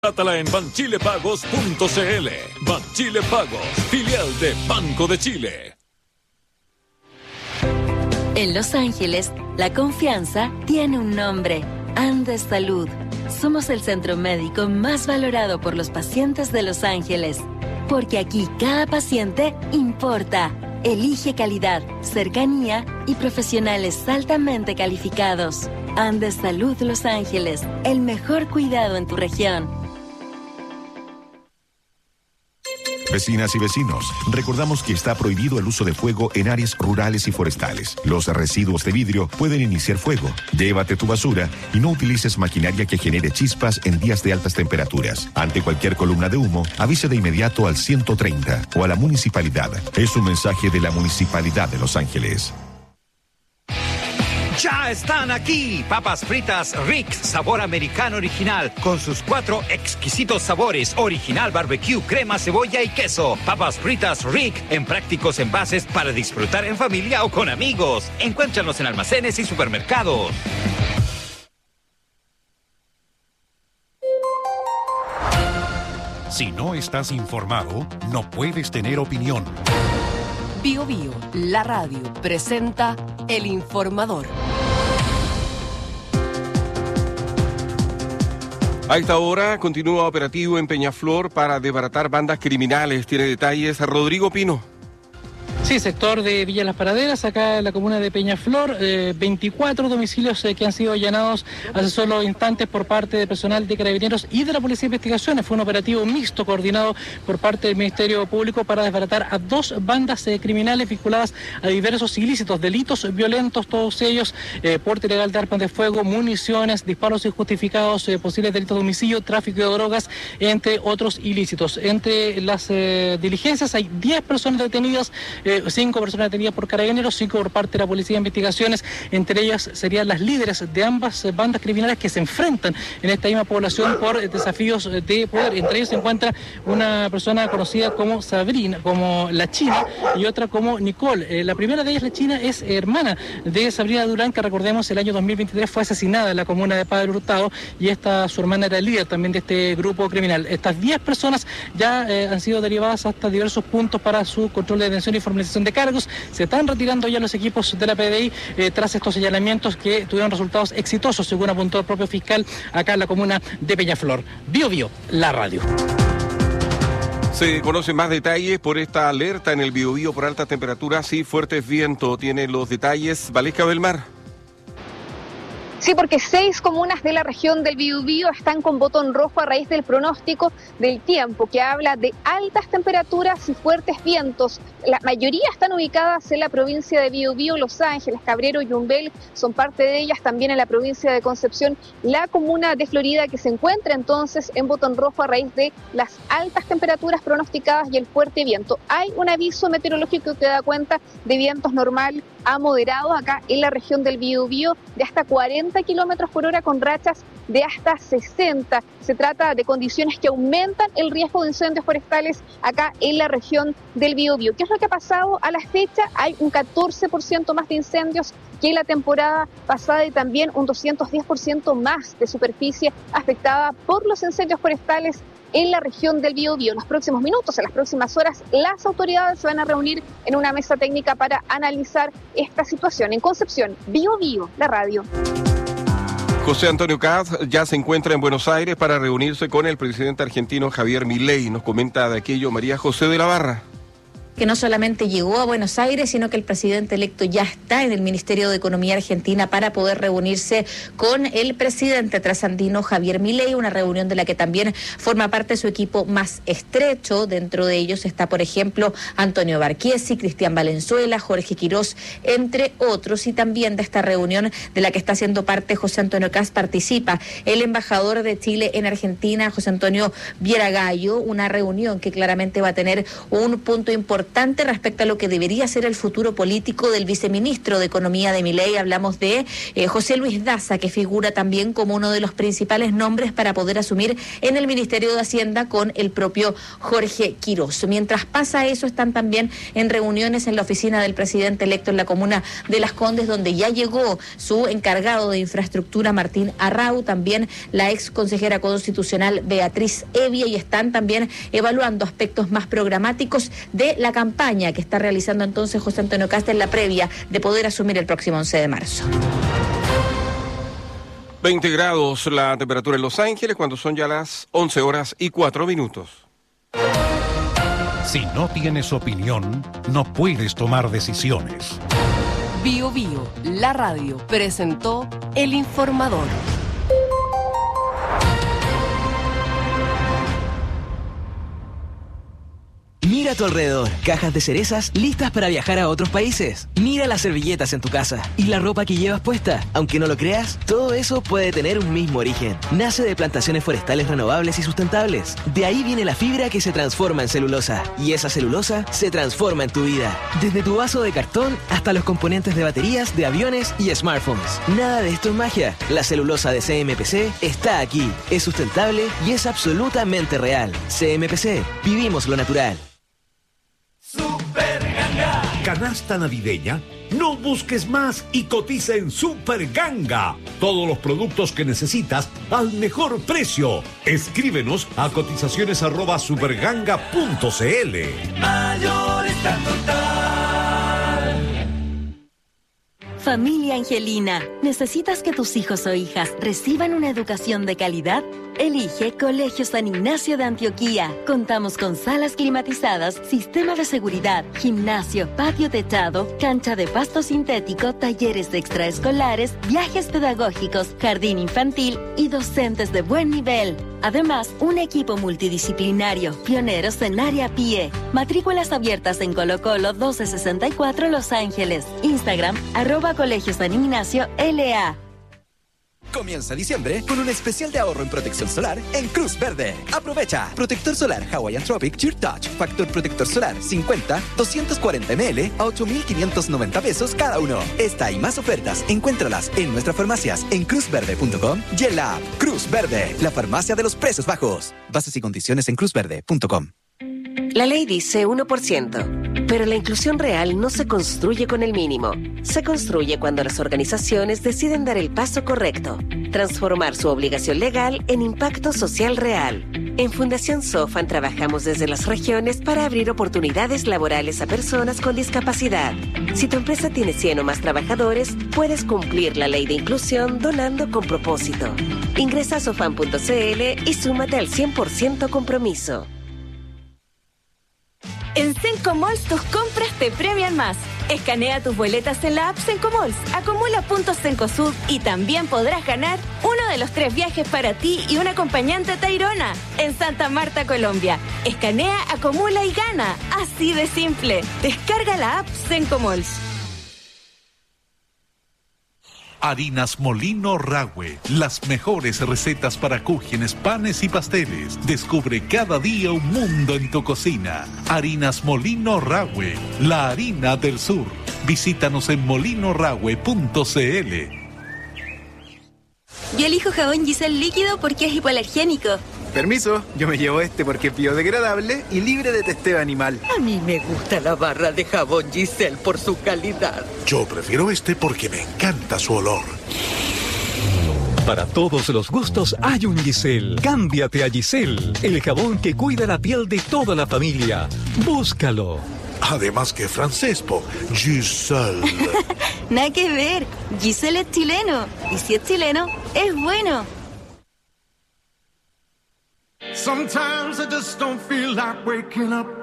Trátala en banchilepagos.cl. Banchile Pagos, filial de Banco de Chile. En Los Ángeles, la confianza tiene un nombre: Andes Salud. Somos el centro médico más valorado por los pacientes de Los Ángeles, porque aquí cada paciente importa. Elige calidad, cercanía y profesionales altamente calificados. Andes Salud Los Ángeles, el mejor cuidado en tu región. Vecinas y vecinos, recordamos que está prohibido el uso de fuego en áreas rurales y forestales. Los residuos de vidrio pueden iniciar fuego. Llévate tu basura y no utilices maquinaria que genere chispas en días de altas temperaturas. Ante cualquier columna de humo, avise de inmediato al 130 o a la municipalidad. Es un mensaje de la Municipalidad de Los Ángeles. ¡Ya están aquí! Papas fritas Rick, sabor americano original, con sus 4 exquisitos sabores: original, barbecue, crema, cebolla y queso. Papas fritas Rick, en prácticos envases para disfrutar en familia o con amigos. Encuéntranos en almacenes y supermercados. Si no estás informado, no puedes tener opinión. Bio Bio, la radio, presenta El Informador. A esta hora continúa operativo en Peñaflor para desbaratar bandas criminales. Tiene detalles Rodrigo Pino. Sí, sector de Villa Las Paraderas, acá en la comuna de Peñaflor, 24 domicilios que han sido allanados hace solo instantes por parte de personal de Carabineros y de la Policía de Investigaciones. Fue un operativo mixto coordinado por parte del Ministerio Público para desbaratar a 2 bandas criminales vinculadas a diversos ilícitos, delitos violentos, todos ellos, porte ilegal de armas de fuego, municiones, disparos injustificados, posibles delitos de homicidio, tráfico de drogas, entre otros ilícitos. Entre las diligencias hay 10 personas detenidas, 5 personas detenidas por Carabineros, 5 por parte de la Policía de Investigaciones. Entre ellas serían las líderes de ambas bandas criminales que se enfrentan en esta misma población por desafíos de poder. Entre ellos se encuentra una persona conocida como Sabrina, como la China, y otra como Nicole. La primera de ellas, la China, es hermana de Sabrina Durán, que recordemos el año 2023 fue asesinada en la comuna de Padre Hurtado, y su hermana era el líder también de este grupo criminal. Estas 10 personas ya han sido derivadas hasta diversos puntos para su control de detención y formalización de cargos. Se están retirando ya los equipos de la PDI tras estos señalamientos que tuvieron resultados exitosos, según apuntó el propio fiscal acá en la comuna de Peñaflor. Bio Bio, la radio. Se conocen más detalles por esta alerta en el Biobío por altas temperaturas y fuertes vientos. Tiene los detalles Valesca Belmar. Sí, porque 6 comunas de la región del Biobío están con botón rojo a raíz del pronóstico del tiempo, que habla de altas temperaturas y fuertes vientos. La mayoría están ubicadas en la provincia de Biobío. Los Ángeles, Cabrero y Yumbel son parte de ellas, también en la provincia de Concepción, la comuna de Florida, que se encuentra entonces en botón rojo a raíz de las altas temperaturas pronosticadas y el fuerte viento. Hay un aviso meteorológico que da cuenta de vientos normal a moderados acá en la región del Biobío de hasta 40 kilómetros por hora con rachas de hasta 60. Se trata de condiciones que aumentan el riesgo de incendios forestales acá en la región del Biobío. ¿Qué es lo que ha pasado a la fecha? Hay un 14% más de incendios que en la temporada pasada y también un 210% más de superficie afectada por los incendios forestales en la región del Biobío. En los próximos minutos, en las próximas horas, las autoridades se van a reunir en una mesa técnica para analizar esta situación. En Concepción, Biobío, la radio. José Antonio Caz ya se encuentra en Buenos Aires para reunirse con el presidente argentino Javier Milei. Nos comenta de aquello María José de la Barra. Que no solamente llegó a Buenos Aires, sino que el presidente electo ya está en el Ministerio de Economía Argentina para poder reunirse con el presidente trasandino Javier Milei, una reunión de la que también forma parte su equipo más estrecho. Dentro de ellos está, por ejemplo, Antonio Barchiesi, Cristian Valenzuela, Jorge Quirós, entre otros. Y también de esta reunión de la que está haciendo parte José Antonio Caz participa el embajador de Chile en Argentina, José Antonio Vieragallo, una reunión que claramente va a tener un punto importante importante respecto a lo que debería ser el futuro político del viceministro de Economía de Milei. Hablamos de José Luis Daza, que figura también como uno de los principales nombres para poder asumir en el Ministerio de Hacienda con el propio Jorge Quirós. Mientras pasa eso, están también en reuniones en la oficina del presidente electo en la comuna de Las Condes, donde ya llegó su encargado de infraestructura, Martín Arrau, también la ex consejera constitucional Beatriz Evia, y están también evaluando aspectos más programáticos de la campaña que está realizando entonces José Antonio Kast en la previa de poder asumir el próximo 11 de marzo. 20 grados la temperatura en Los Ángeles cuando son ya las 11:04. Si no tienes opinión, no puedes tomar decisiones. Bio Bio, la radio, presentó El Informador. Mira a tu alrededor, cajas de cerezas listas para viajar a otros países. Mira las servilletas en tu casa y la ropa que llevas puesta. Aunque no lo creas, todo eso puede tener un mismo origen. Nace de plantaciones forestales renovables y sustentables. De ahí viene la fibra que se transforma en celulosa. Y esa celulosa se transforma en tu vida. Desde tu vaso de cartón hasta los componentes de baterías, de aviones y smartphones. Nada de esto es magia. La celulosa de CMPC está aquí. Es sustentable y es absolutamente real. CMPC, vivimos lo natural. Super Ganga. Canasta navideña. No busques más y cotiza en Super Ganga. Todos los productos que necesitas al mejor precio. Escríbenos a cotizaciones@superganga.cl. Mayor está total. Familia Angelina, ¿necesitas que tus hijos o hijas reciban una educación de calidad? Elige Colegio San Ignacio de Antioquía. Contamos con salas climatizadas, sistema de seguridad, gimnasio, patio techado, cancha de pasto sintético, talleres de extraescolares, viajes pedagógicos, jardín infantil y docentes de buen nivel. Además, un equipo multidisciplinario, pioneros en área PIE. Matrículas abiertas en Colo Colo 1264 Los Ángeles. Instagram, @Colegio San Ignacio LA. Comienza diciembre con un especial de ahorro en protección solar en Cruz Verde. Aprovecha. Protector solar Hawaiian Tropic Sheer Touch. Factor protector solar 50, 240 ml a 8,590 pesos cada uno. Esta y más ofertas, encuéntralas en nuestras farmacias en cruzverde.com y en la app Cruz Verde, la farmacia de los precios bajos. Bases y condiciones en cruzverde.com. La ley dice 1%, pero la inclusión real no se construye con el mínimo. Se construye cuando las organizaciones deciden dar el paso correcto, transformar su obligación legal en impacto social real. En Fundación Sofan trabajamos desde las regiones para abrir oportunidades laborales a personas con discapacidad. Si tu empresa tiene 100 o más trabajadores, puedes cumplir la ley de inclusión donando con propósito. Ingresa a sofan.cl y súmate al 100% compromiso. En Sencomalls tus compras te premian más. Escanea tus boletas en la app Sencomalls, acumula puntos Cencosud y también podrás ganar uno de los 3 viajes para ti y un acompañante a Tayrona en Santa Marta, Colombia. Escanea, acumula y gana. Así de simple. Descarga la app Sencomalls. Harinas Molino Rahue, las mejores recetas para cúgenes, panes y pasteles. Descubre cada día un mundo en tu cocina. Harinas Molino Rahue, la harina del sur. Visítanos en molinorahue.cl. Yo elijo jabón Giselle líquido porque es hipoalergénico. Permiso, yo me llevo este porque es biodegradable y libre de testeo animal. A mí me gusta la barra de jabón Giselle por su calidad. Yo prefiero este porque me encanta su olor. Para todos los gustos hay un Giselle. Cámbiate a Giselle, el jabón que cuida la piel de toda la familia. Búscalo. Además que francés, po. Giselle. Nada que ver. Giselle es chileno. Y si es chileno, es bueno. Sometimes I just don't feel like waking up.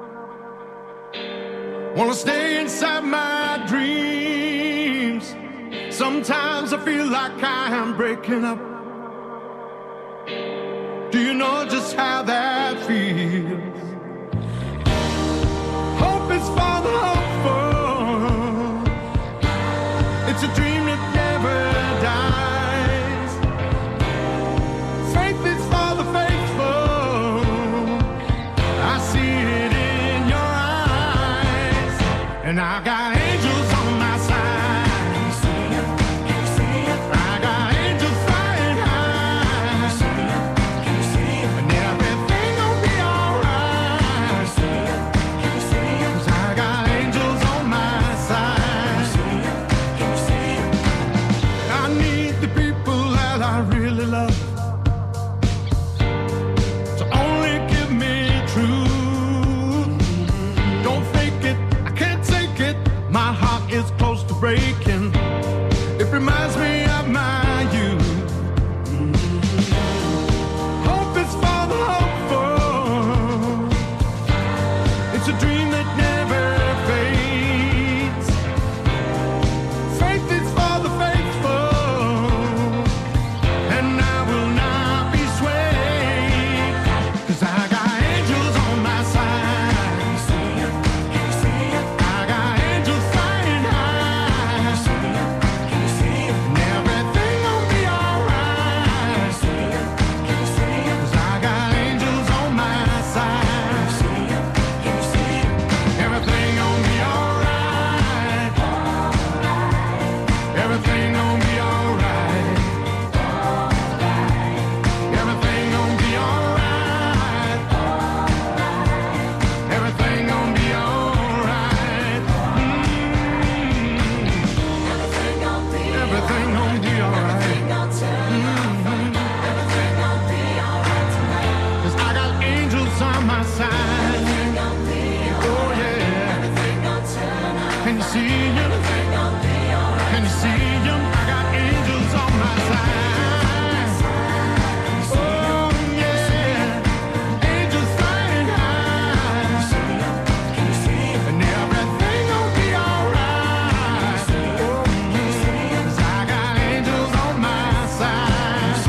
Wanna stay inside my dreams. Sometimes I feel like I am breaking up. Do you know just how that feels? Hope is for the hopeful. It's a dream that never dies. Faith is for the faithful. I see it in your eyes. And I got angels on my side. I got angels flying high. And everything gon' be alright. 'Cause I got angels on my side. I need the people that I really love to only give me truth. Don't fake it, I can't take it. My heart is close to breaking. It reminds me of my youth. Hope is for the hopeful. It's a dream that never fades. Faith is for the faithful. And I will not be swayed. 'Cause I got angels on my side. I got angels flying high. And everything gon' be alright. 'Cause I got angels on my side. Everything gon' be alright. Everything gon' be alright. Everything gon' be alright. Everything gon' be alright. Everything gon' be alright. 'Cause I got angels on my side. Oh yeah. Can you see him? Can you see him? I got angels on my side. Oh yeah. Angels flying high. And everything gon' be alright. 'Cause I got angels on my side.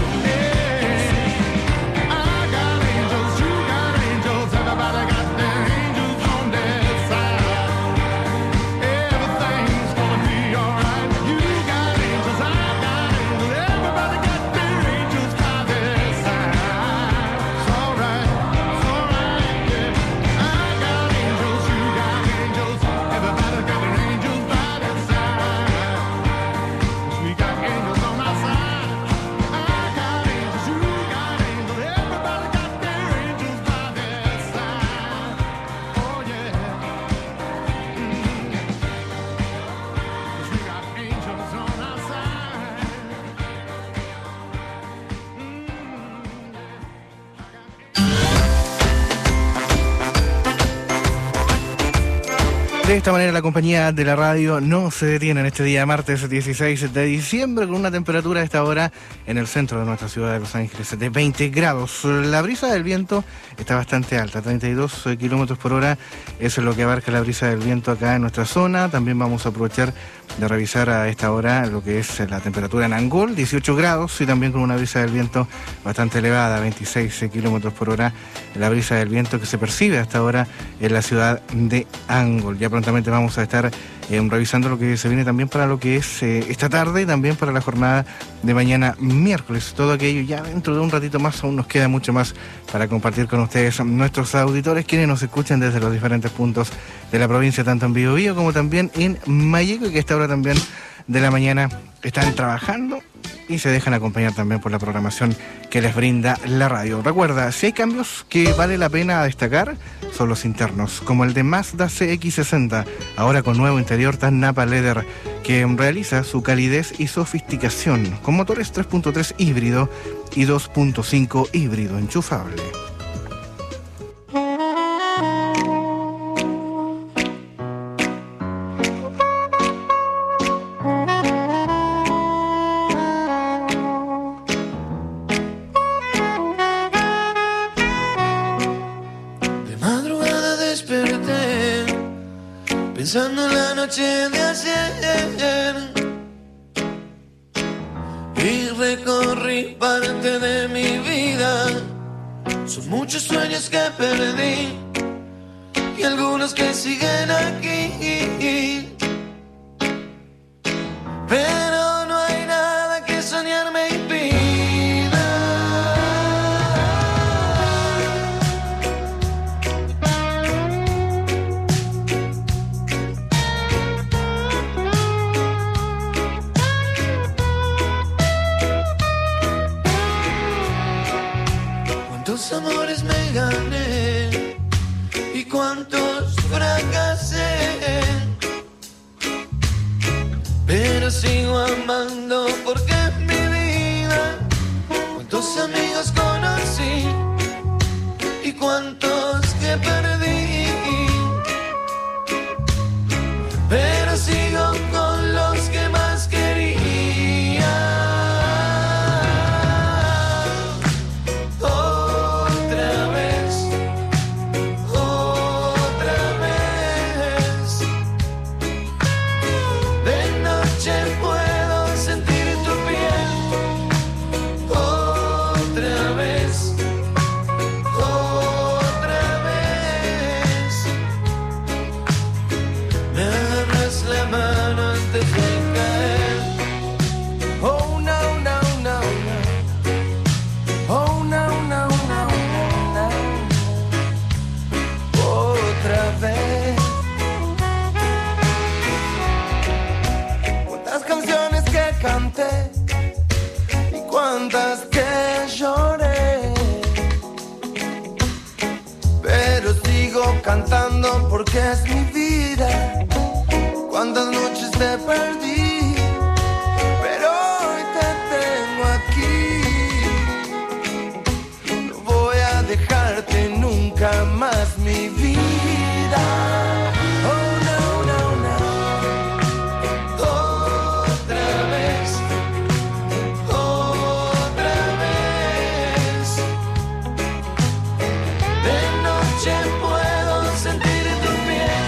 Yeah. I got angels, you got angels, everybody got their angels on their side. Everything's gonna be alright. You got angels, I got angels, everybody got their angels by their side. It's alright, yeah. I got angels, you got angels, everybody got their angels by their side. We got angels on my side. I got angels, you got angels, everybody got their angels by their side. Oh yeah. 'Cause we got angels on our side. De esta manera la compañía de la radio no se detiene en este día martes 16 de diciembre con una temperatura a esta hora en el centro de nuestra ciudad de Los Ángeles de 20 grados. La brisa del viento está bastante alta, 32 kilómetros por hora es lo que abarca la brisa del viento acá en nuestra zona. También vamos a aprovechar de revisar a esta hora lo que es la temperatura en Angol, 18 grados y también con una brisa del viento bastante elevada, 26 kilómetros por hora, la brisa del viento que se percibe hasta ahora en la ciudad de Angol. Ya prontamente vamos a estar revisando lo que se viene también para lo que es esta tarde y también para la jornada de mañana miércoles. Todo aquello ya dentro de un ratito más, aún nos queda mucho más para compartir con ustedes, nuestros auditores, quienes nos escuchan desde los diferentes puntos de la provincia, tanto en Biobío como también en Mayeco, y que a esta hora también de la mañana están trabajando y se dejan acompañar también por la programación que les brinda la radio. Recuerda, si hay cambios que vale la pena destacar, son los internos, como el de Mazda CX-60, ahora con nuevo interior tan Napa Leather, que realiza su calidez y sofisticación, con motores 3.3 híbrido y 2.5 híbrido enchufable. Pensando en la noche de ayer y recorrí parte de mi vida. Son muchos sueños que perdí y algunos que siguen aquí, pero no hay nada que soñar me impida. amores me gané y cuántos fracasé, pero sigo amando porque es mi vida. Cuántos amigos conocí y cuántos que perdí, pero sigo con los que más quería. Otra vez, de noche puedo sentir tu piel. Otra vez, me agarras la mano antes de caer. Oh no, no, no, no. Oh no, no, no, no, no. Otra vez. Cuántas canciones que canté y cuántas que lloré, pero sigo cantando porque es mi vida. Cuántas noches te perdí, pero hoy te tengo aquí. No voy a dejarte nunca más, mi vida. Oh no, no, no. Otra vez, de noche puedo sentir tu piel.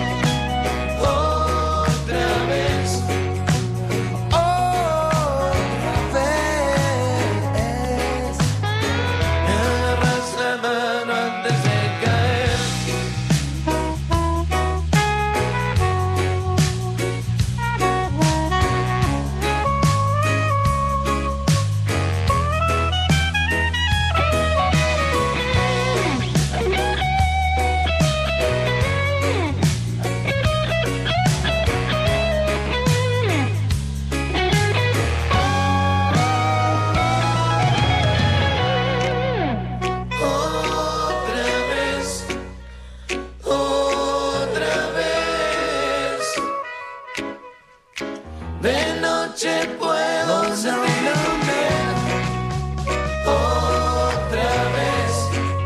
Otra vez, me agarras la mano antes de caer. Otra vez, de noche puedo sentir tu piel. Otra vez,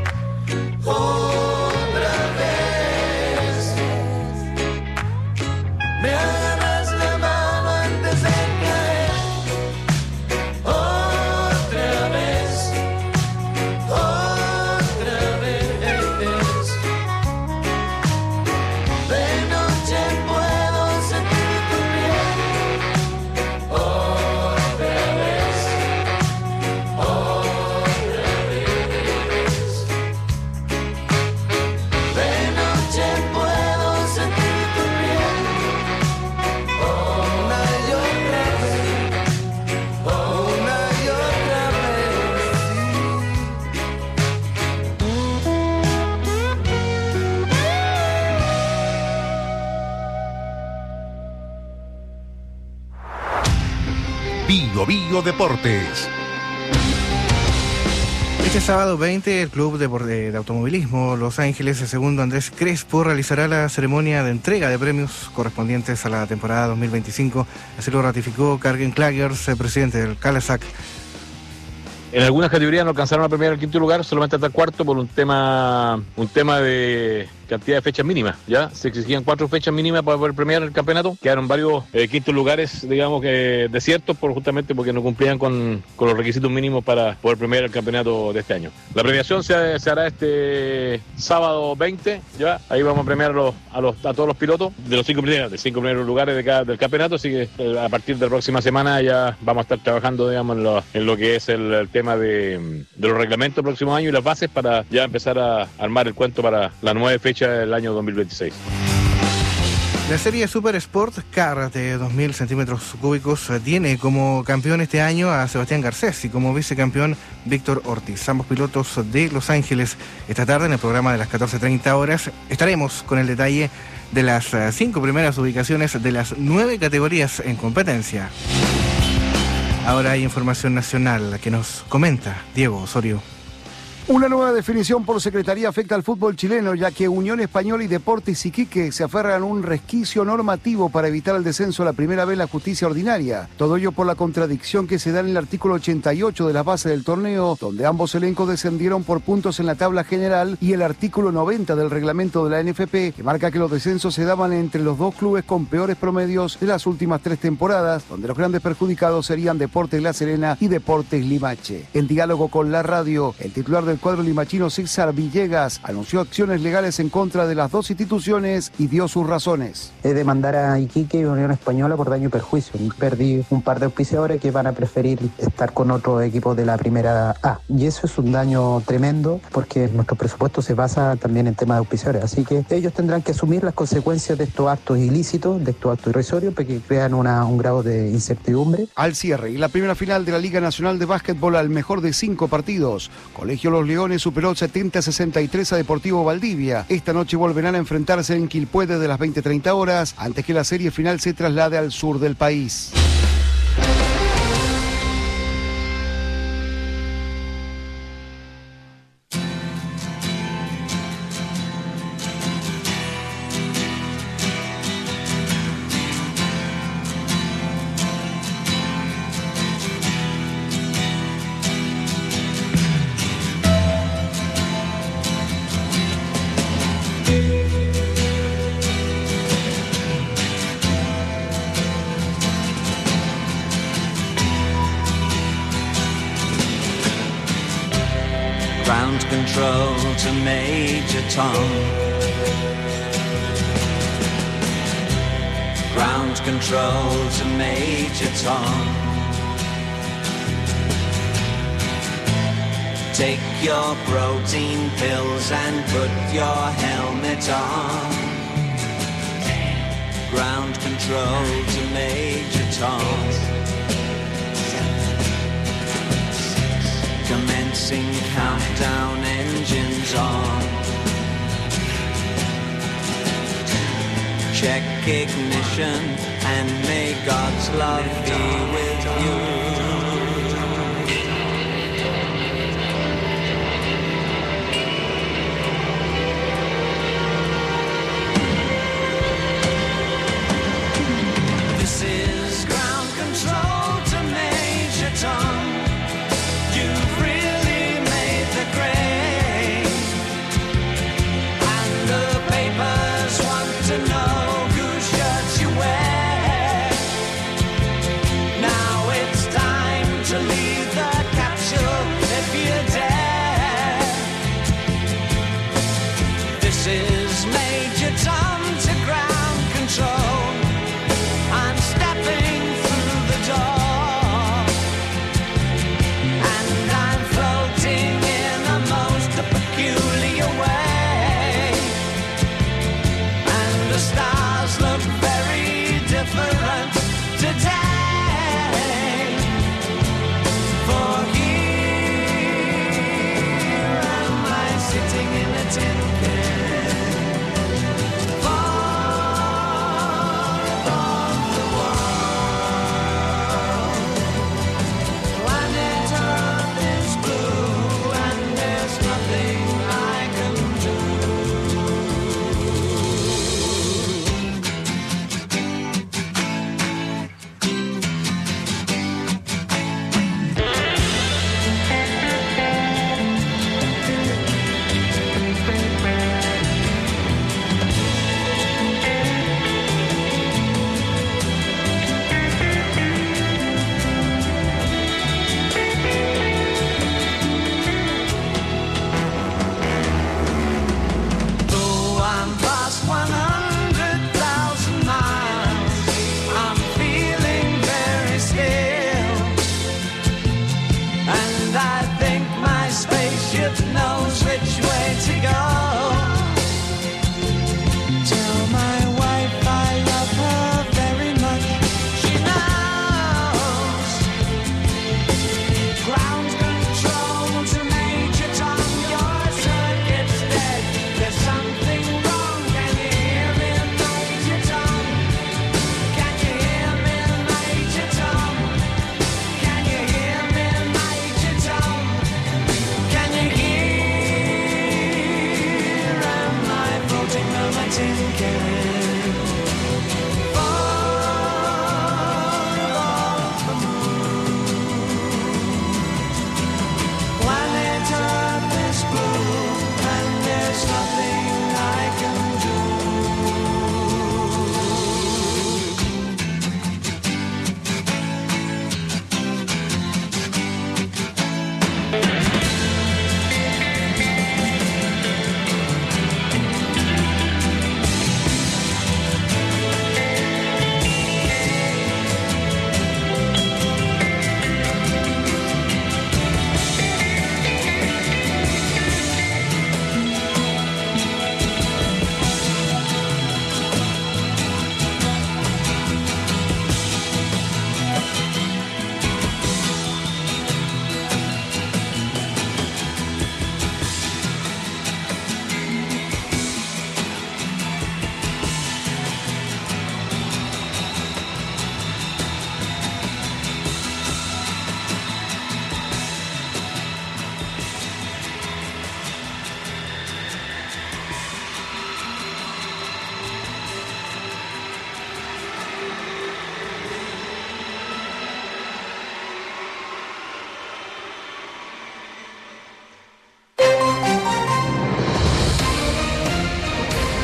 me agarras la mano antes de caer. Otra vez, de noche puedo sentir tu piel. Otra vez, de noche puedo sentir tu piel. Una y otra vez, una y otra Bio Bio Deportes. Este sábado 20, el Club de Automovilismo Los Ángeles, segundo Andrés Crespo, realizará la ceremonia de entrega de premios correspondientes a la temporada 2025. Así lo ratificó Cargen Klagers, el presidente del Calasac. En algunas categorías no alcanzaron a premiar el quinto lugar, solamente hasta el cuarto por un tema de cantidad de fechas mínimas, ¿ya? Se exigían 4 fechas mínimas para poder premiar el campeonato. Quedaron varios quintos lugares, digamos que desiertos, justamente porque no cumplían con los requisitos mínimos para poder premiar el campeonato de este año. La premiación se hará este sábado 20, ¿ya? Ahí vamos a premiar a todos los pilotos de los 5 primeros lugares del campeonato, así que a partir de la próxima semana ya vamos a estar trabajando, digamos, en lo que es el tema de los reglamentos del próximo año y las bases para ya empezar a armar el cuento para la 9 fecha del año 2026. La serie Super Sport Car de 2.000 centímetros cúbicos tiene como campeón este año a Sebastián Garcés y como vicecampeón Víctor Ortiz, ambos pilotos de Los Ángeles. Esta tarde en el programa de las 14:30 horas estaremos con el detalle de las 5 primeras ubicaciones de las 9 categorías en competencia. Ahora hay información nacional que nos comenta Diego Osorio. Una nueva definición por Secretaría afecta al fútbol chileno, ya que Unión Española y Deportes Iquique se aferran a un resquicio normativo para evitar el descenso a la primera vez en la justicia ordinaria. Todo ello por la contradicción que se da en el artículo 88 de las bases del torneo, donde ambos elencos descendieron por puntos en la tabla general, y el artículo 90 del reglamento de la NFP, que marca que los descensos se daban entre los dos clubes con peores promedios de las últimas 3 temporadas, donde los grandes perjudicados serían Deportes La Serena y Deportes Limache. En diálogo con la radio, el titular del cuadro limachino, César Villegas, anunció acciones legales en contra de las dos instituciones y dio sus razones. Es demandar a Iquique y Unión Española por daño y perjuicio. Perdí un par de auspiciadores que van a preferir estar con otro equipo de la primera A. Y eso es un daño tremendo porque nuestro presupuesto se basa también en temas de auspiciadores. Así que ellos tendrán que asumir las consecuencias de estos actos ilícitos, de estos actos irrisorios, porque crean un grado de incertidumbre. Al cierre y la primera final de la Liga Nacional de Básquetbol, al mejor de 5 partidos, Colegio Los Leones superó 70-63 a Deportivo Valdivia. Esta noche volverán a enfrentarse en Quilpué desde las 20:30 horas, antes que la serie final se traslade al sur del país. Ground control to Major Tom. Ground control to Major Tom. Take your protein pills and put your helmet on. Ground control to Major Tom. Commencing countdown, engines on. Check ignition and may God's love be with you. This is ground control to Major Tom. You've really made the grade, and the papers want to know whose shirts you wear. Now it's time to leave the capsule if you dare. This is Major Tom to ground control. I'm stepping through the door, and I'm floating in a most peculiar way, and the stars look very different today. For here am I sitting in a tin can, far above the world. Planet Earth is blue, and there's nothing I can do. Though I'm past 100,000 miles, I'm feeling very still, and I think my spaceship knows which way to go. Tell my wife I love her very much. She knows. Ground control to Major Tom. Your circuit's dead. There's something wrong. Can you hear me, Major Tom? Can you hear me, Major Tom? Can you hear me, Major Tom? Can you hear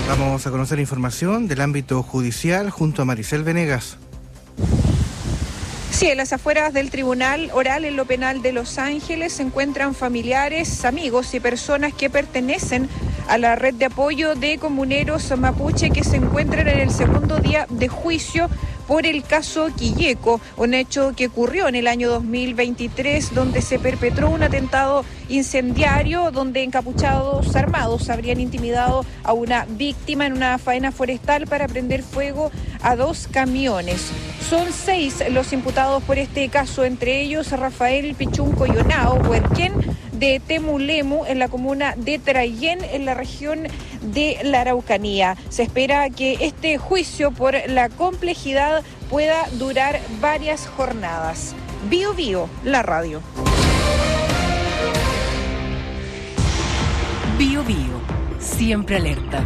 Vamos a conocer información del ámbito judicial junto a Maricel Venegas. Sí, en las afueras del Tribunal Oral en lo Penal de Los Ángeles se encuentran familiares, amigos y personas que pertenecen a la red de apoyo de comuneros mapuche que se encuentran en el segundo día de juicio por el caso Quilleco, un hecho que ocurrió en el año 2023, donde se perpetró un atentado incendiario, donde encapuchados armados habrían intimidado a una víctima en una faena forestal para prender fuego a 2 camiones. Son 6 los imputados por este caso, entre ellos Rafael Pichunco Yonao, huerquén de Temulemu, en la comuna de Trayén, en la región de la Araucanía. Se espera que este juicio, por la complejidad, pueda durar varias jornadas. Bio Bio, la radio. Bio Bio, siempre alerta.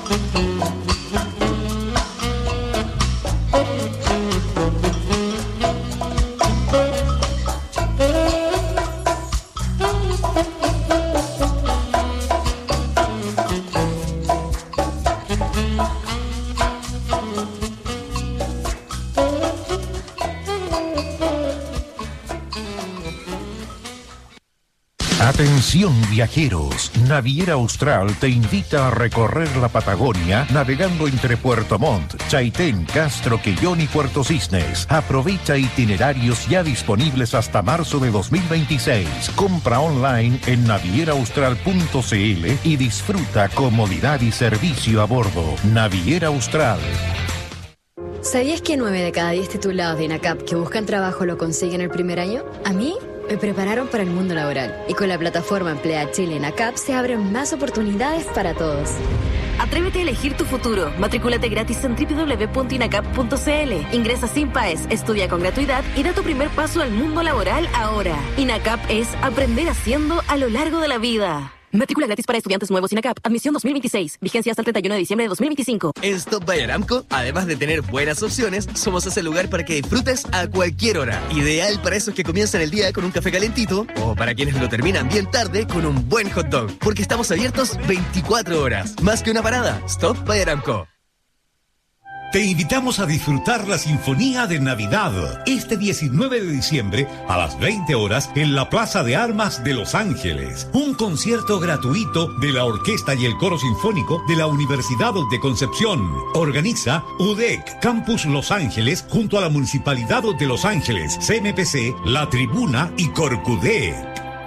Atención viajeros, Naviera Austral te invita a recorrer la Patagonia navegando entre Puerto Montt, Chaitén, Castro, Quellón y Puerto Cisnes. Aprovecha itinerarios ya disponibles hasta marzo de 2026. Compra online en navieraaustral.cl y disfruta comodidad y servicio a bordo. Naviera Austral. ¿Sabías que 9 de cada 10 titulados de INACAP que buscan trabajo lo consiguen el primer año? A mí me prepararon para el mundo laboral y con la plataforma Emplea Chile INACAP se abren más oportunidades para todos. Atrévete a elegir tu futuro. Matrículate gratis en www.inacap.cl. Ingresa sin PAES, estudia con gratuidad y da tu primer paso al mundo laboral ahora. INACAP es aprender haciendo a lo largo de la vida. Matrícula gratis para estudiantes nuevos INACAP. Admisión 2026. Vigencia hasta el 31 de diciembre de 2025. En Stop by Aramco, además de tener buenas opciones, somos ese lugar para que disfrutes a cualquier hora. Ideal para esos que comienzan el día con un café calentito o para quienes lo terminan bien tarde con un buen hot dog. Porque estamos abiertos 24 horas. Más que una parada. Stop by Aramco. Te invitamos a disfrutar la Sinfonía de Navidad este 19 de diciembre a las 20 horas en la Plaza de Armas de Los Ángeles. Un concierto gratuito de la Orquesta y el Coro Sinfónico de la Universidad de Concepción. Organiza UDEC Campus Los Ángeles junto a la Municipalidad de Los Ángeles, CMPC, La Tribuna y Corcudé.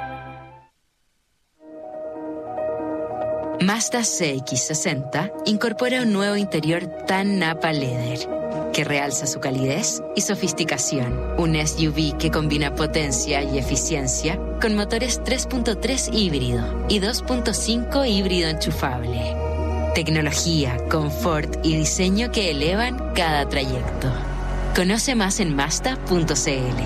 Mazda CX-60 incorpora un nuevo interior tan Napa Leather que realza su calidez y sofisticación. Un SUV que combina potencia y eficiencia con motores 3.3 híbrido y 2.5 híbrido enchufable. Tecnología, confort y diseño que elevan cada trayecto. Conoce más en Mazda.cl.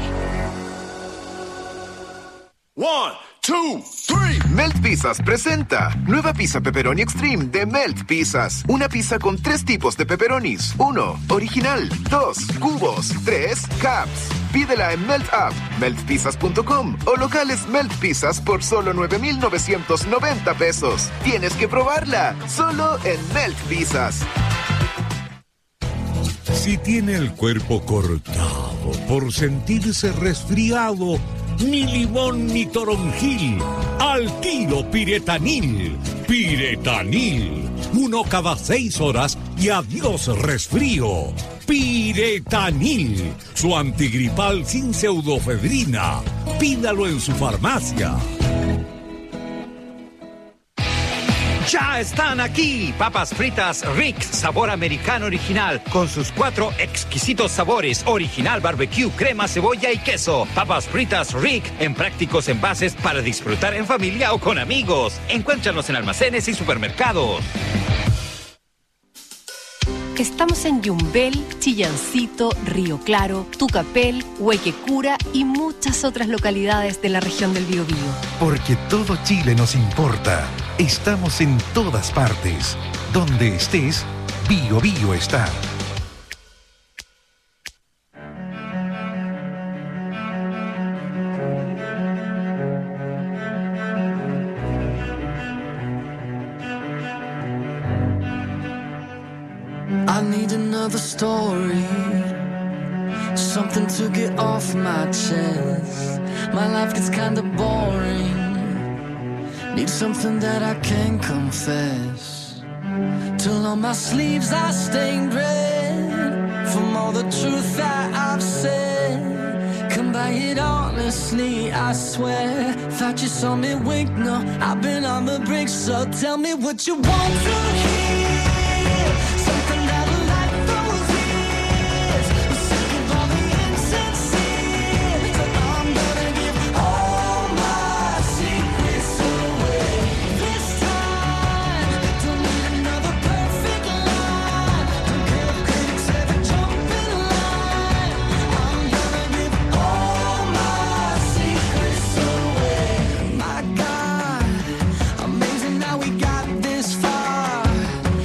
1, 2, 3. Melt Pizzas presenta nueva pizza pepperoni extreme de Melt Pizzas. Una pizza con 3 tipos de pepperonis. 1, original. 2, cubos. 3, cups. Pídela en Melt App, meltpizzas.com o locales Melt Pizzas por solo 9,990 pesos. Tienes que probarla, solo en Melt Pizzas. Si tiene el cuerpo cortado por sentirse resfriado, ni limón ni toronjil, al tiro Piretanil. Piretanil, 1 cada 6 horas y adiós resfrío. Piretanil, su antigripal sin pseudofedrina. Pídalo en su farmacia. ¡Ya están aquí! Papas fritas Rick, sabor americano original, con sus 4 exquisitos sabores: original, barbecue, crema, cebolla y queso. Papas fritas Rick, en prácticos envases para disfrutar en familia o con amigos. Encuéntranos en almacenes y supermercados. Estamos en Yumbel, Chillancito, Río Claro, Tucapel, Huequecura y muchas otras localidades de la región del Biobío. Porque todo Chile nos importa. Estamos en todas partes. Donde estés, Biobío está. I need another story, something to get off my chest. My life gets kinda boring. Need something that I can confess. Till on my sleeves I stained red from all the truth that I've said. Come by it honestly, I swear. Thought you saw me wink, no, I've been on the brink. So tell me what you want to hear. Something that'll light those ears. I'm sick of all the insincere. So I'm gonna give all my secrets away. This time, don't need another perfect line. Don't care if critics ever jump in line. I'm gonna give all my secrets away. My God, amazing how we got this far.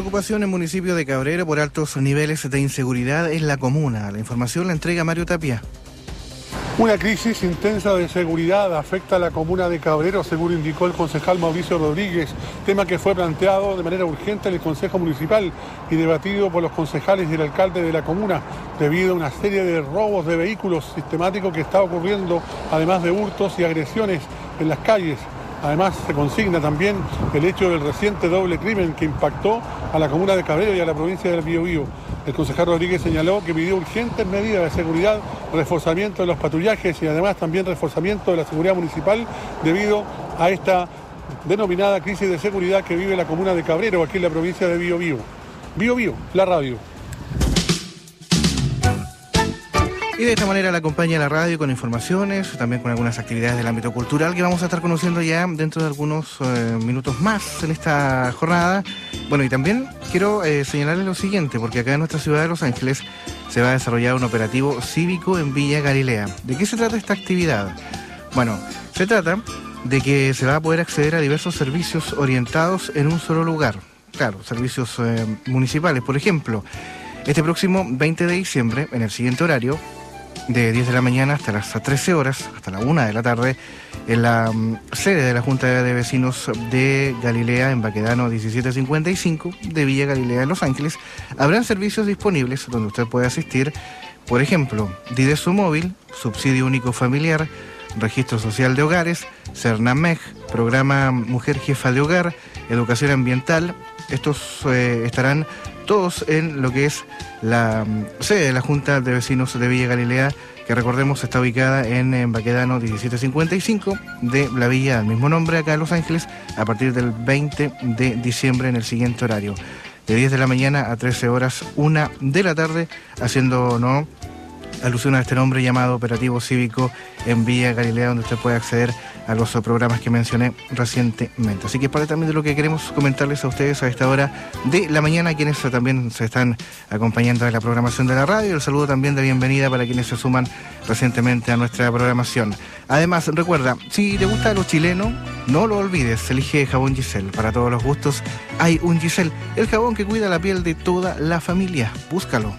Preocupación en el municipio de Cabrero por altos niveles de inseguridad en la comuna. La información la entrega Mario Tapia. Una crisis intensa de seguridad afecta a la comuna de Cabrero, según indicó el concejal Mauricio Rodríguez, tema que fue planteado de manera urgente en el Consejo Municipal y debatido por los concejales y el alcalde de la comuna, debido a una serie de robos de vehículos sistemáticos que está ocurriendo, además de hurtos y agresiones en las calles. Además, se consigna también el hecho del reciente doble crimen que impactó a la comuna de Cabrero y a la provincia del Biobío. El concejal Rodríguez señaló que pidió urgentes medidas de seguridad, reforzamiento de los patrullajes y además también reforzamiento de la seguridad municipal debido a esta denominada crisis de seguridad que vive la comuna de Cabrero, aquí en la provincia de Biobío. Biobío, la radio. Y de esta manera la acompaña la radio con informaciones, también con algunas actividades del ámbito cultural que vamos a estar conociendo ya dentro de algunos minutos más en esta jornada. Bueno, y también quiero señalarles lo siguiente, porque acá en nuestra ciudad de Los Ángeles se va a desarrollar un operativo cívico en Villa Galilea. ¿De qué se trata esta actividad? Bueno, se trata de que se va a poder acceder a diversos servicios orientados en un solo lugar. Claro, servicios municipales. Por ejemplo, este próximo 20 de diciembre, en el siguiente horario, de 10 de la mañana hasta las 13 horas, hasta la 1 de la tarde, en la sede de la Junta de Vecinos de Galilea, en Baquedano 1755, de Villa Galilea, en Los Ángeles, habrán servicios disponibles donde usted puede asistir, por ejemplo, Dideso Móvil, Subsidio Único Familiar, Registro Social de Hogares, Cernameg, Programa Mujer Jefa de Hogar, Educación Ambiental. Estos estarán todos en lo que es la sede de la Junta de Vecinos de Villa Galilea, que recordemos está ubicada en Baquedano 1755 de la villa del mismo nombre acá en Los Ángeles, a partir del 20 de diciembre en el siguiente horario, de 10 de la mañana a 13 horas, 1 de la tarde, haciendo alusión a este nombre llamado Operativo Cívico en Villa Galilea, donde usted puede acceder a los programas que mencioné recientemente. Así que es parte también de lo que queremos comentarles a ustedes a esta hora de la mañana, quienes también se están acompañando de la programación de la radio. El saludo también de bienvenida para quienes se suman recientemente a nuestra programación. Además, recuerda, si te gusta lo chileno, no lo olvides, elige jabón Giselle. Para todos los gustos hay un Giselle, el jabón que cuida la piel de toda la familia. Búscalo.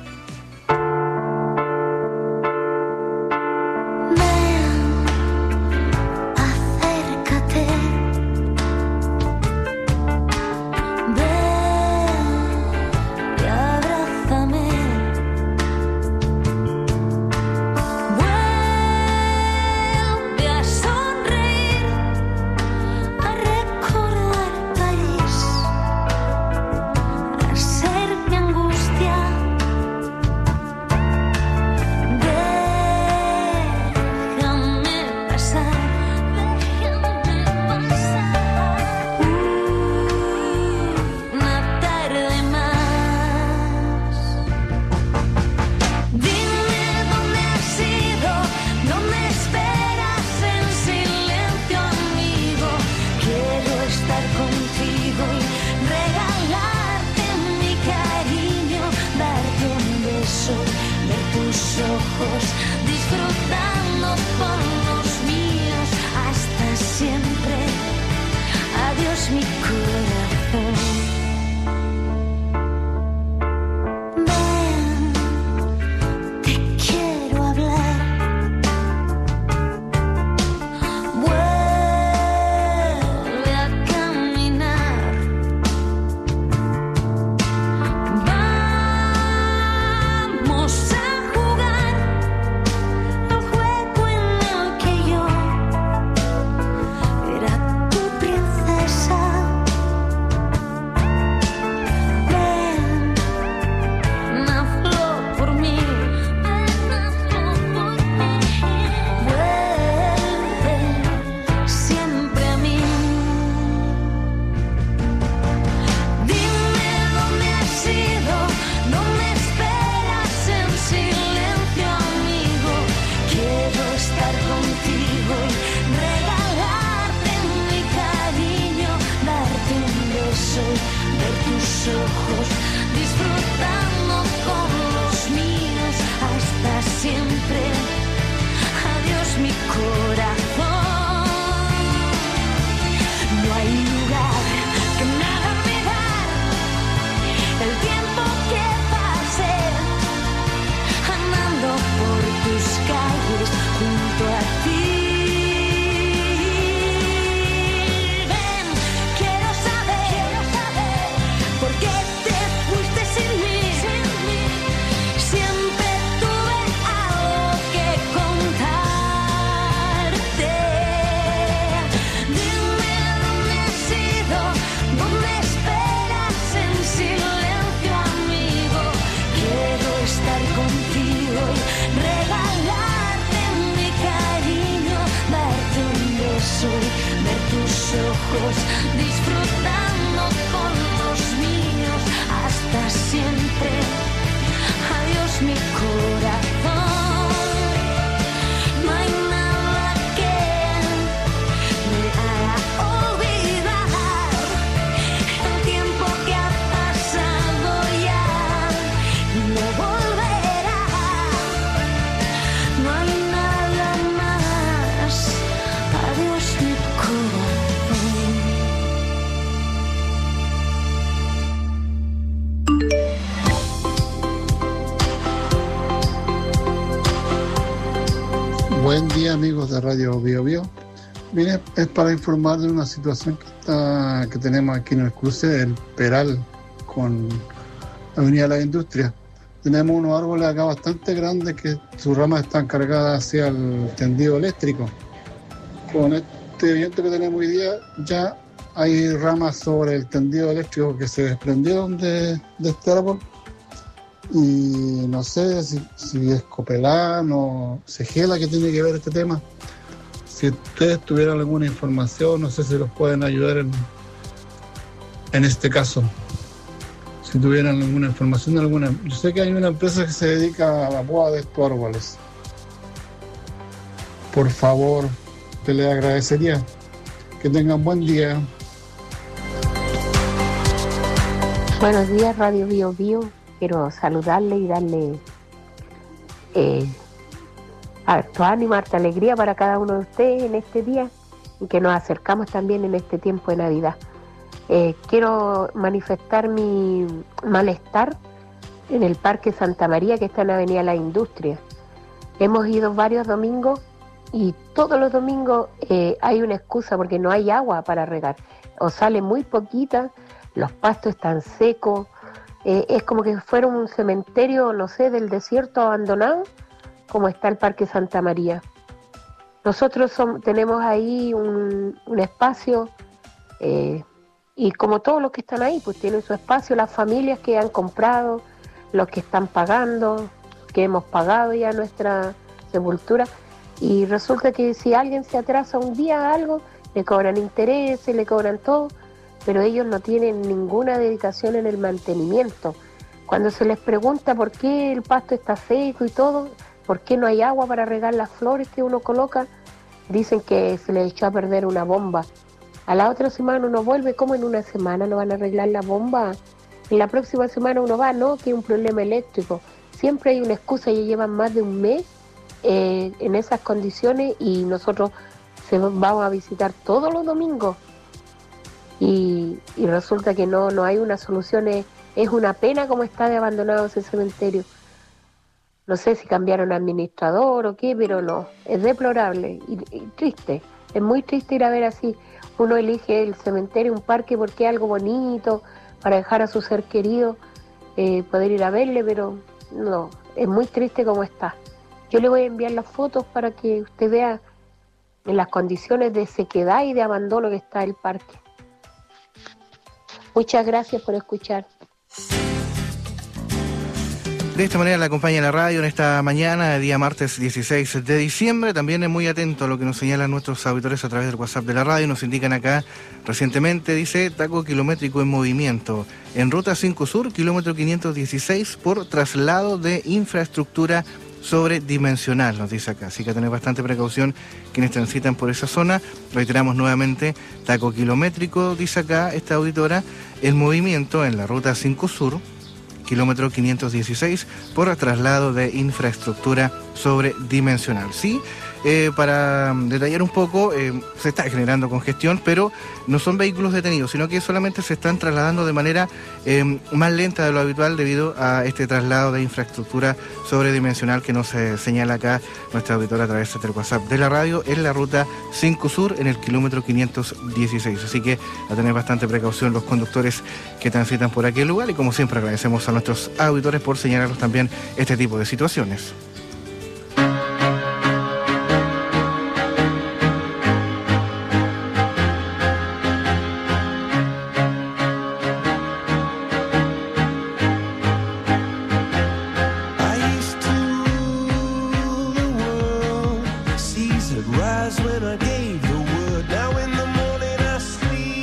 lejos, disfrutando con los míos hasta siempre. Adiós mi corazón, no hay nada que me haga olvidar el tiempo que ha pasado ya y no volverá. No hay nada más. Adiós mi Buen día amigos de Radio Bio Bio. Mire, es para informar de una situación que tenemos aquí en el cruce del Peral con la Avenida de la Industria. Tenemos unos árboles acá bastante grandes que sus ramas están cargadas hacia el tendido eléctrico. Con este viento que tenemos hoy día ya hay ramas sobre el tendido eléctrico que se desprendieron de este árbol. Y no sé si es copelán o segela que tiene que ver este tema. Si ustedes tuvieran alguna información, no sé si los pueden ayudar en este caso. Si tuvieran alguna información, yo sé que hay una empresa que se dedica a la poda de estos árboles. Por favor, te le agradecería. Que tengan buen día. Buenos días, Radio Bio Bio. Quiero saludarle y darle harto ánimo, harta alegría para cada uno de ustedes en este día y que nos acercamos también en este tiempo de Navidad. Quiero manifestar mi malestar en el Parque Santa María, que está en la Avenida La Industria. Hemos ido varios domingos y todos los domingos hay una excusa porque no hay agua para regar. O sale muy poquita, los pastos están secos. Es como que fuera un cementerio, no sé, del desierto abandonado, como está el Parque Santa María. Nosotros tenemos ahí un espacio, y como todos los que están ahí, pues tienen su espacio, las familias que han comprado, los que están pagando, que hemos pagado ya nuestra sepultura, y resulta que si alguien se atrasa un día algo, le cobran intereses, le cobran todo, pero ellos no tienen ninguna dedicación en el mantenimiento. Cuando se les pregunta por qué el pasto está seco y todo, por qué no hay agua para regar las flores que uno coloca, dicen que se les echó a perder una bomba. A la otra semana uno vuelve, ¿cómo en una semana no van a arreglar la bomba? En la próxima semana uno va, no, que hay un problema eléctrico. Siempre hay una excusa, ya llevan más de un mes en esas condiciones y nosotros vamos a visitar todos los domingos. Y resulta que no hay una solución, es una pena como está de abandonado ese cementerio. No sé si cambiaron administrador o qué, pero no, es deplorable y triste, es muy triste ir a ver así. Uno elige el cementerio, un parque porque es algo bonito, para dejar a su ser querido, poder ir a verle, pero no, es muy triste como está. Yo le voy a enviar las fotos para que usted vea en las condiciones de sequedad y de abandono que está el parque. Muchas gracias por escuchar. De esta manera la acompaña la radio en esta mañana, día martes 16 de diciembre. También es muy atento a lo que nos señalan nuestros auditores a través del WhatsApp de la radio. Nos indican acá recientemente, dice, taco kilométrico en movimiento. En Ruta 5 Sur, kilómetro 516, por traslado de infraestructura sobredimensional, nos dice acá. Así que a tener bastante precaución quienes transitan por esa zona. Reiteramos nuevamente, taco kilométrico, dice acá esta auditora, en movimiento en la Ruta 5 Sur, kilómetro 516, por traslado de infraestructura sobredimensional. Sí, para detallar un poco, se está generando congestión, pero no son vehículos detenidos, sino que solamente se están trasladando de manera más lenta de lo habitual debido a este traslado de infraestructura sobredimensional que nos señala acá nuestra auditora a través del WhatsApp de la radio en la Ruta 5 Sur, en el kilómetro 516. Así que a tener bastante precaución los conductores que transitan por aquel lugar, y como siempre agradecemos a nuestros auditores por señalarnos también este tipo de situaciones. Rise when I gave the word. Now in the morning I sleep.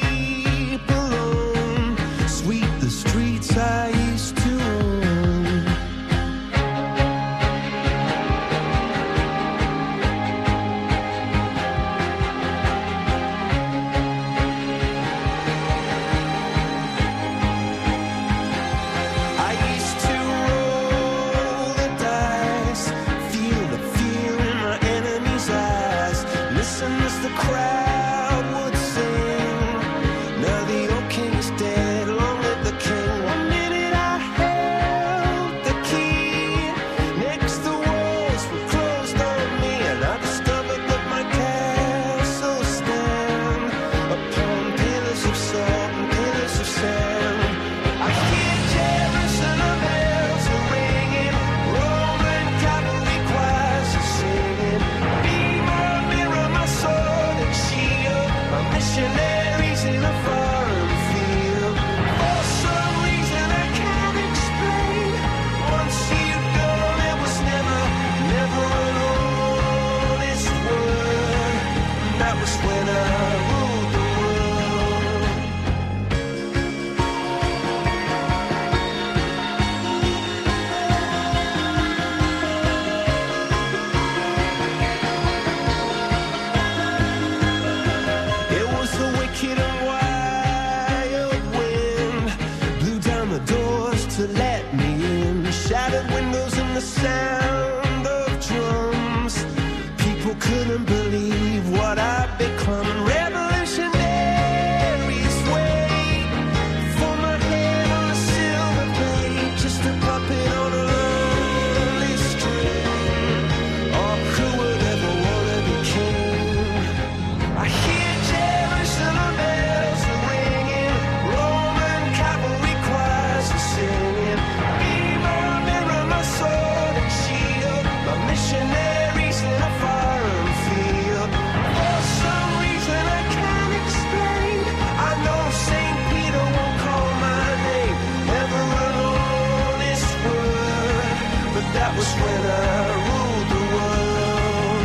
crowd would sing. Now the old king is dead, long live the king. One minute I held the key, next the walls were closed on me, and I discovered that my castle stand upon pillars of salt and pillars of sand. I hear Jerusalem bells are ringing, Roman cavalry choirs are singing. Be my mirror, my sword and shield, my missionaries in a foreign field. For some reason I can't explain, once you've gone it was never, never an honest word. That was when I ruled the world. It was a wicked and wild wind, blew down the doors to let me in, shattered windows and the sound of drums. People couldn't believe what I'd become. Revolutionaries wait for my head on a silver plate, just a puppet on a lonely string. Oh, who would ever wanna be king? I hear Jerusalem bells are ringing, Roman cavalry choirs are singing. Be my mirror, my sword and shield, my missionaries in a foreign field. For some reason I can't explain, I know St. Peter won't call my name, never an honest word, but that was when I ruled the world.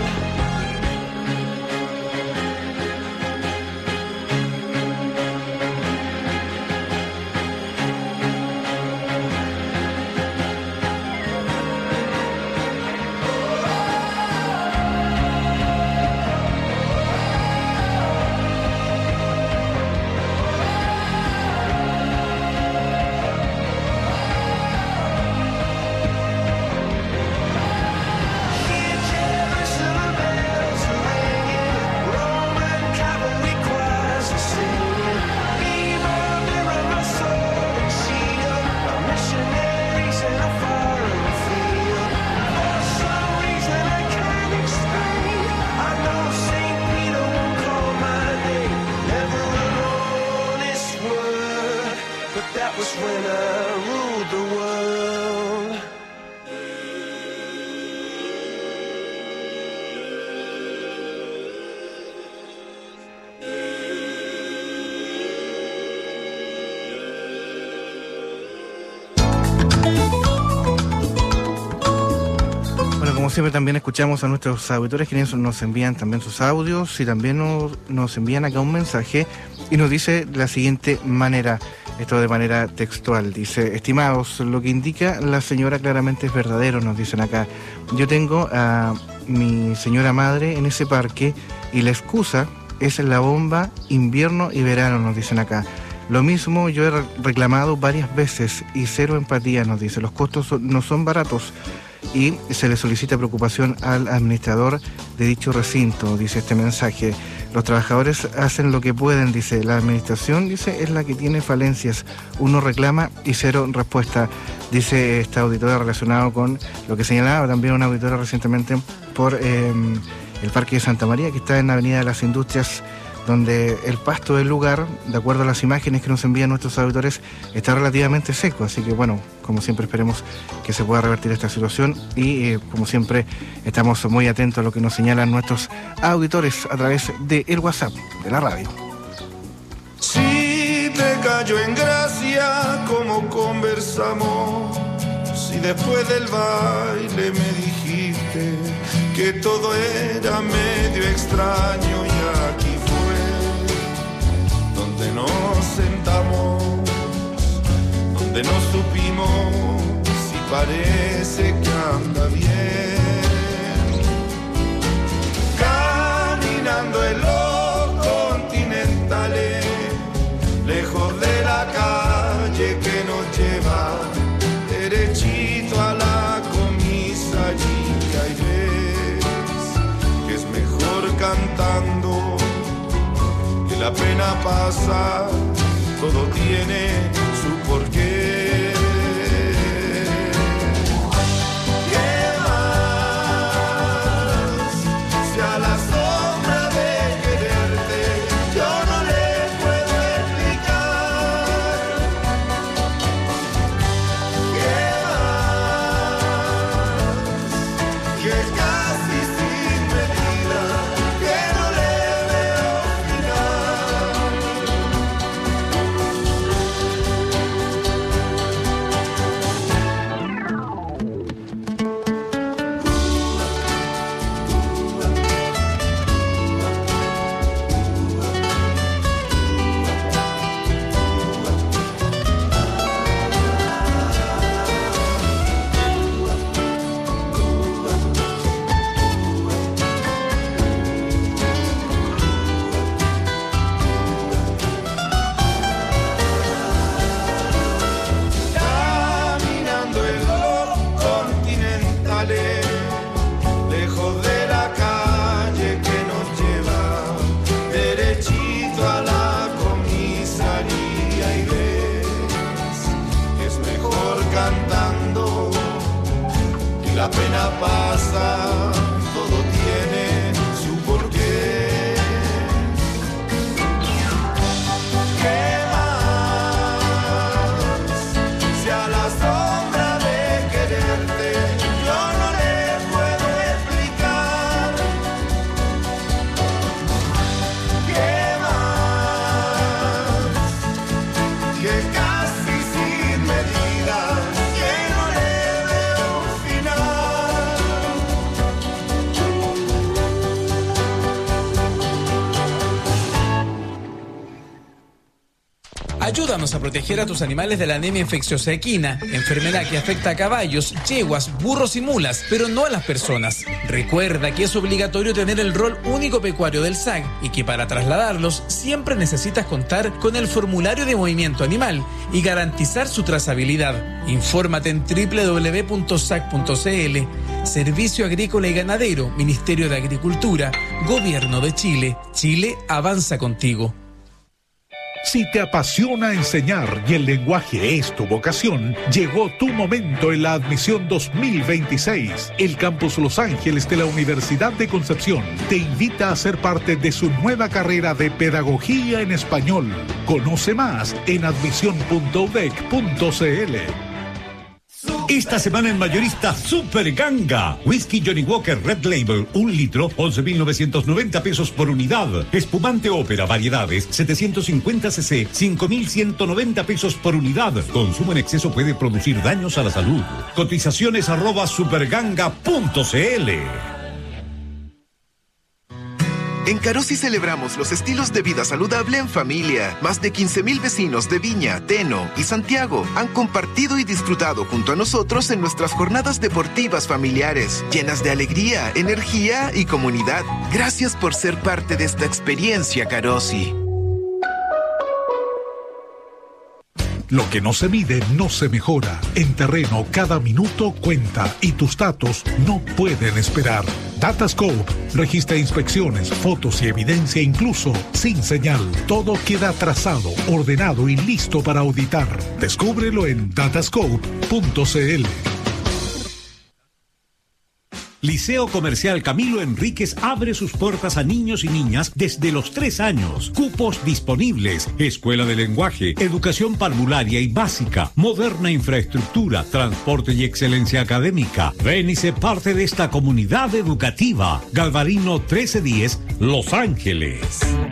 Hear Jerusalem bells are ringing, Roman cavalry choirs are singing. Be my mirror, my sword and shield, my missionaries in a foreign field. For some reason I can't explain, I know St. Peter won't call my name, never an honest word, but that was when I ruled the world. Bueno, como siempre también escuchamos a nuestros auditores quienes nos envían también sus audios y también nos envían acá un mensaje y nos dice de la siguiente manera, esto de manera textual, dice: estimados, lo que indica la señora claramente es verdadero, nos dicen acá. Yo tengo a mi señora madre en ese parque y la excusa es la bomba invierno y verano, nos dicen acá. Lo mismo yo he reclamado varias veces y cero empatía, nos dice. Los costos no son baratos y se le solicita preocupación al administrador de dicho recinto, dice este mensaje. Los trabajadores hacen lo que pueden, dice. La administración, dice, es la que tiene falencias. Uno reclama y cero respuesta, dice esta auditora, relacionado con lo que señalaba también una auditora recientemente por el Parque de Santa María, que está en la Avenida de las Industrias, donde el pasto del lugar, de acuerdo a las imágenes que nos envían nuestros auditores, está relativamente seco. Así que bueno, como siempre esperemos que se pueda revertir esta situación y como siempre estamos muy atentos a lo que nos señalan nuestros auditores a través del WhatsApp de la radio. Si te cayó en gracia como conversamos, si después del baile me dijiste que todo era medio extraño y aquí fue donde nos sentamos, donde no supimos si parece que anda bien, caminando en los continentales, lejos de la calle que nos lleva derechito a la comisaría, y ves que es mejor cantando la pena pasa, todo tiene su porqué. ¿Qué más? Si a la sombra de quererte yo no le puedo explicar. ¿Qué más? Que casi sin medida, que no le veo caminando en los continentales, lejos de la calle que nos lleva derechito a la comisaría, y ves, es mejor cantando, y la pena pasa, todo tiene su porqué. ¿Qué más? Si a la sombra de quererte yo no le puedo explicar. ¿Qué más? Que casi sin medida, que no le veo final. Ayúdanos a proteger a tus animales de la anemia infecciosa equina, enfermedad que afecta a caballos, yeguas, burros y mulas, pero no a las personas. Recuerda que es obligatorio tener el rol único pecuario del SAC y que para trasladarlos siempre necesitas contar con el formulario de movimiento animal y garantizar su trazabilidad. Infórmate en www.sac.cl. Servicio Agrícola y Ganadero, Ministerio de Agricultura, Gobierno de Chile. Chile avanza contigo. Si te apasiona enseñar y el lenguaje es tu vocación, llegó tu momento en la admisión 2026. El Campus Los Ángeles de la Universidad de Concepción te invita a ser parte de su nueva carrera de Pedagogía en Español. Conoce más en admisión.udec.cl. Esta semana en mayorista Super Ganga. Whisky Johnny Walker Red Label, 1 litro, 11.990 pesos por unidad. Espumante Ópera Variedades, 750 cc, 5.190 pesos por unidad. Consumo en exceso puede producir daños a la salud. Cotizaciones @superganga.cl. En Carosi celebramos los estilos de vida saludable en familia. Más de 15,000 vecinos de Viña, Teno y Santiago han compartido y disfrutado junto a nosotros en nuestras jornadas deportivas familiares, llenas de alegría, energía y comunidad. Gracias por ser parte de esta experiencia, Carosi. Lo que no se mide no se mejora. En terreno cada minuto cuenta y tus datos no pueden esperar. Datascope registra inspecciones, fotos y evidencia incluso sin señal. Todo queda trazado, ordenado y listo para auditar. Descúbrelo en datascope.cl. Liceo Comercial Camilo Enríquez abre sus puertas a niños y niñas desde los 3 años. Cupos disponibles. Escuela de lenguaje, educación parvularia y básica, moderna infraestructura, transporte y excelencia académica. Ven y sé parte de esta comunidad educativa. Galvarino 1310, Los Ángeles.